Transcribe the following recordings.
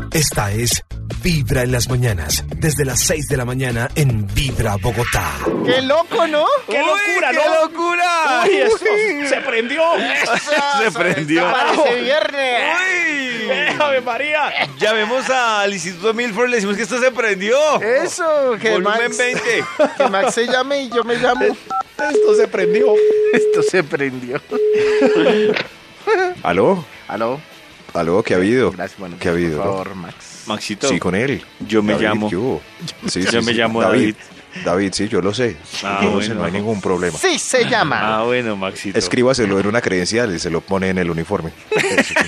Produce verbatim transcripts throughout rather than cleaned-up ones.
Esta es Vibra en las mañanas, desde las seis de la mañana en Vibra Bogotá. ¡Qué loco, ¿no? ¡Qué Uy, locura, qué no! locura! ¡Uy, eso! ¡Se prendió! Se prendió. Parece viernes. ¡Uy! ¡Ave María! Llamemos al Instituto Milford, le decimos que esto se prendió. Eso, que Volumen Max, veinte. que Max se llame y yo me llamo. Esto se prendió. Esto se prendió. ¿Aló? ¿Aló? ¿Aló? ¿Qué ha habido? Gracias, bueno, ¿Qué ha habido? por favor, Max. Maxito, Sí, con él. yo me David, llamo. ¿qué hubo? Sí, Yo sí, me sí. llamo David. David, sí, yo lo sé. Ah, Yo lo sé, bueno. no hay ningún problema. Sí se llama. Ah, bueno, Maxito. Escríbaselo en una credencial y se lo pone en el uniforme. Eso sí.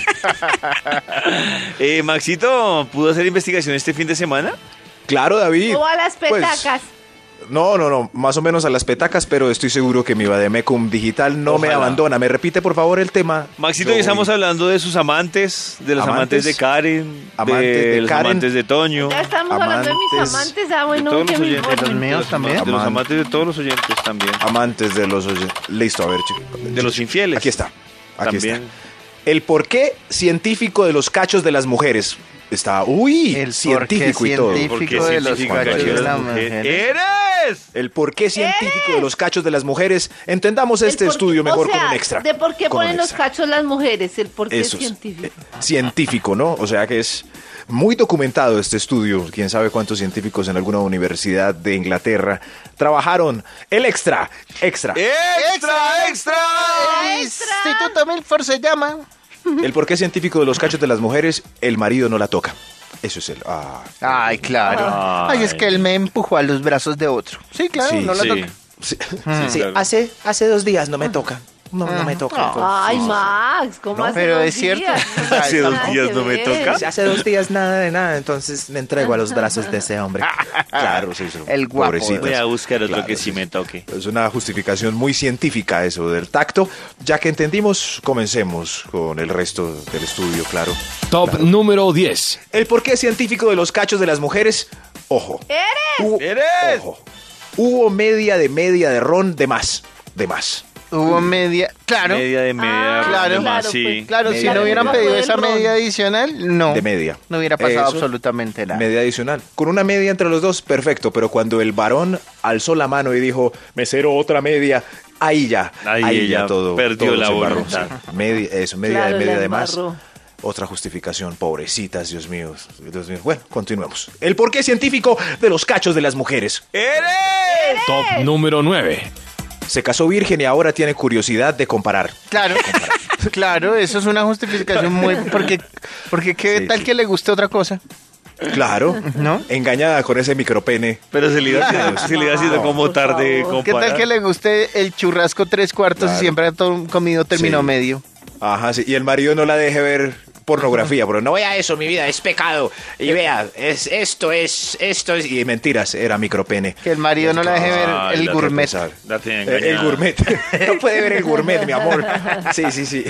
Eh, Maxito, ¿pudo hacer investigación este fin de semana? Claro, David. O a las Pues, petacas. no, no, no, más o menos a las petacas, pero estoy seguro que mi Vademecum digital no me Ojalá. abandona. ¿Me repite, por favor, el tema? Maxito, Yo hoy estamos voy. hablando de sus amantes, de los amantes, ¿Amantes? de Karen, Amantes de, de los Karen. amantes de Toño, Ya estamos hablando de mis amantes, amantes. Ah, de bueno, todos que los me oyentes. Los informen. míos también. de los Aman- amantes de todos los oyentes también, Amantes de los oyentes. Listo, a ver, chicos. de los infieles. Aquí está. Aquí también. está. El porqué científico de los cachos de las mujeres. Está, uy, El científico porqué y todo. científico. Porque de los científico cachos de las las mujeres. mujeres. ¡Eres! El porqué científico de los cachos de las mujeres. Entendamos este El por- estudio mejor o sea, con un extra. de por qué Con un ponen los extra. cachos las mujeres, el por qué Eso es, científico. eh, científico, ¿no? O sea que es muy documentado este estudio. Quién sabe cuántos científicos en alguna universidad de Inglaterra trabajaron. El extra, extra. ¡Extra, extra! El Instituto Milford se llama. El porqué científico de los cachos de las mujeres, el marido no la toca. Eso es el... Ah, Ay, claro. Ay. Ay, es que él me empujó a los brazos de otro. Sí, claro, Sí, no la Sí, toca. sí. sí, claro. hace, hace dos días no me toca. No, no me toca. Ay, Max, ¿cómo No, hace pero dos es cierto. días? Hace Nada dos que días no me ver. toca. Hace dos días nada de nada, entonces me entrego a los brazos de ese hombre. Claro, sí, sí. El guapo. Pobrecitas. Voy a buscar otro Claro, que sí sí. me toque. Es una justificación muy científica eso del tacto. Ya que entendimos, comencemos con el resto del estudio, claro. Top número diez. El porqué científico de los cachos de las mujeres, ojo. ¿Eres? Hubo, ¡Eres! ojo. Hubo media de media de ron de más, de más. Hubo media. Claro. Media de media. Ah, claro, de más, claro, sí. pues. Claro, si Media no de hubieran media. pedido Del esa ron. media adicional, no. De media. No hubiera pasado Eso. absolutamente nada. Media adicional. Con una media entre los dos, perfecto. Pero cuando el varón alzó la mano y dijo, mesero, otra media, ahí ya. Ahí Ahí, ella ya todo. perdió todo la se embarró, voluntad. sí. Media, eso, media Claro, de media la de más. embarró. Otra justificación, pobrecitas, Dios mío. Dios mío. Bueno, continuemos. El porqué científico de los cachos de las mujeres. ¡Eres! Top número nueve. Se casó virgen y ahora tiene curiosidad de comparar. Claro, claro, eso es una justificación muy... Porque, porque qué Sí, tal sí. que le guste otra cosa, Claro, ¿no? Engañada con ese micropene. Pero se le iba haciendo, se le iba haciendo No, como por tarde favor. ¿Qué comparar. tal que le guste el churrasco tres cuartos Claro. y siempre ha to- comido término Sí. medio? Ajá, sí. Y el marido no la deje ver pornografía, pero no vea eso, mi vida, es pecado. Y vea, es esto es, esto es. Y mentiras, era micropene. Que el marido no la deje ver Ay, el la gourmet. Pensar. La tiene Eh, el engañada. gourmet. No puede ver el gourmet, mi amor. Sí, sí, sí.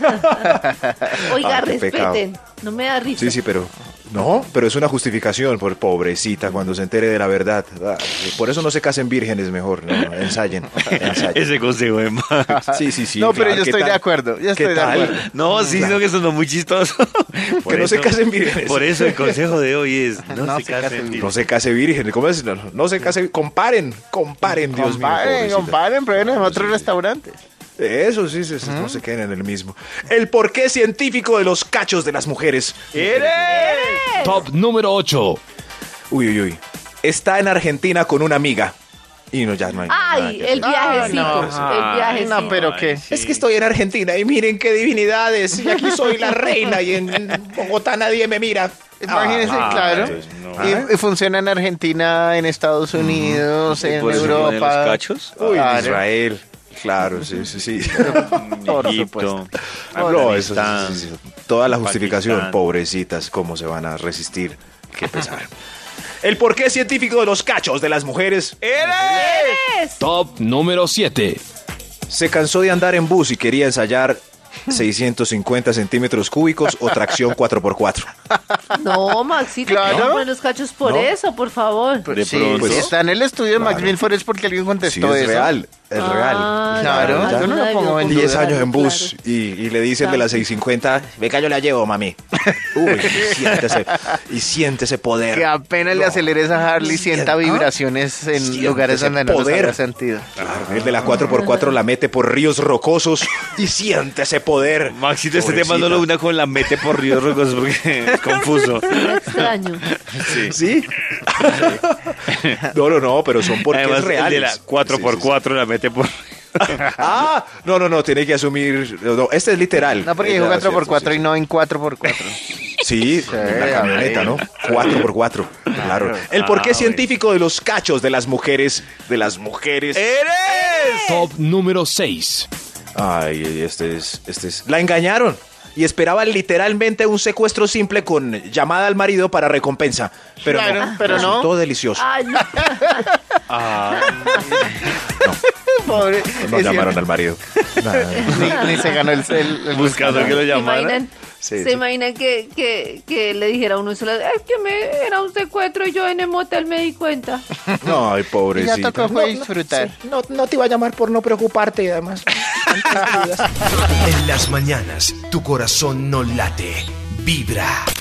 Oiga, Ah, qué pecado. respeten. No me da risa. Sí, sí, pero. No, pero es una justificación por pobrecita cuando se entere de la verdad. Ah, por eso no se casen vírgenes mejor, no, no, ensayen, ensayen. Ese consejo de Max. Sí, sí, sí. No, pero claro, yo ¿qué estoy tal? de acuerdo, yo ¿Qué estoy de tal? acuerdo. No, sí, no, que sonó muy chistoso. Por Que no se eso- casen vírgenes. Por eso el consejo de hoy es no, No se, se casen. casen No se case virgen, ¿cómo es? No, no se case, comparen, comparen, Dios mío. Comparen, pobrecita. comparen, prueben en otros restaurantes. Eso sí, sí, sí, no se queden en el mismo. El porqué científico de los cachos de las mujeres. ¡Eres! Top número ocho. Uy, uy, uy. Está en Argentina con una amiga. Y no, ya no hay nada Ay, que el hacer. viajecito. no. El viajecito. No, pero qué. Es que estoy en Argentina y miren qué divinidades. Y aquí soy la reina y en Bogotá nadie me mira. Imagínense, Ah, claro. Entonces, no. Y, y funciona en Argentina, en Estados Unidos, en ¿Por eso ponen Europa. los cachos? Uy, Claro. Israel. Claro, sí, sí, sí. Por Egipto. supuesto. No, eso sí, Afganistán, sí, sí. Toda la justificación, Pakistán. pobrecitas, cómo se van a resistir. Qué pesar. El porqué científico de los cachos de las mujeres. ¡Eres! Top número siete. Se cansó de andar en bus y quería ensayar seiscientos cincuenta centímetros cúbicos o tracción cuatro por cuatro. No, Maxito, Claro. no buenos cachos por ¿No? eso, por favor. De Sí, pronto. sí, está en el estudio de Max Claro. Milford es porque alguien Sí, contestó es eso. real, es real. Ah, Claro, ya, yo no ya, lo pongo ya, en ya, duda. diez años en claro. bus y, y le dicen de las seis cincuenta, venga, yo la llevo, mami. Uy, y siéntese, y siente ese poder. Que apenas le No. acelere esa Harley, sienta ¿Ah? vibraciones en Siente lugares ese donde no los poder. había sentido. Claro, el de la cuatro por cuatro la mete por ríos rocosos y siente ese poder. Maxito, este tema no Pobrecita. lo una con la mete por Ríos Rocos porque es confuso. Suena extraño. ¿Sí? No, no, no, pero son porque Además, es real. el de la cuatro por cuatro la mete por... Ah, no, no, no, tiene que asumir. No, no, este es literal. No, porque Es dijo la- cuatro por cierto, cuatro sí, y no en cuatro por cuatro. Sí, en la camioneta, ¿no? cuatro por cuatro, claro. El porqué Ah, científico de los cachos de las mujeres, de las mujeres. ¡Eres! Top número seis. Ay, este es, este es. La engañaron y esperaban literalmente un secuestro simple con llamada al marido para recompensa. Pero Claro, no, pero no. resultó delicioso. Ay, no. Pobre. No es llamaron cierto. al marido. Ni, ni se ganó el, el, el Buscando que lo ¿Se llamaran. imaginan, Sí, ¿se sí. imaginan que, que, que le dijera a uno solo, es que me, era un secuestro y yo en el motel me di cuenta? Ay, Y ya pobrecito. tocó fue disfrutar. No, no te iba a llamar por no preocuparte y además. En las mañanas, tu corazón no late, vibra.